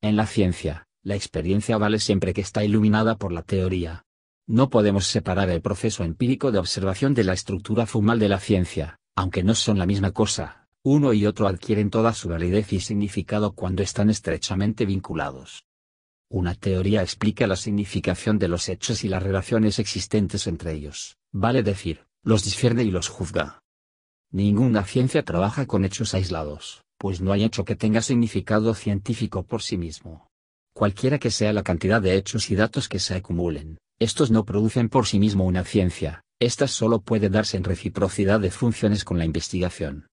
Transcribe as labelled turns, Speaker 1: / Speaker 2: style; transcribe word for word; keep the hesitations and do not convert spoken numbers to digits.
Speaker 1: En la ciencia, la experiencia vale siempre que está iluminada por la teoría. No podemos separar el proceso empírico de observación de la estructura formal de la ciencia, aunque no son la misma cosa. Uno y otro adquieren toda su validez y significado cuando están estrechamente vinculados. Una teoría explica la significación de los hechos y las relaciones existentes entre ellos, vale decir, los discierne y los juzga. Ninguna ciencia trabaja con hechos aislados, pues no hay hecho que tenga significado científico por sí mismo. Cualquiera que sea la cantidad de hechos y datos que se acumulen, estos no producen por sí mismo una ciencia, esta solo puede darse en reciprocidad de funciones con la investigación.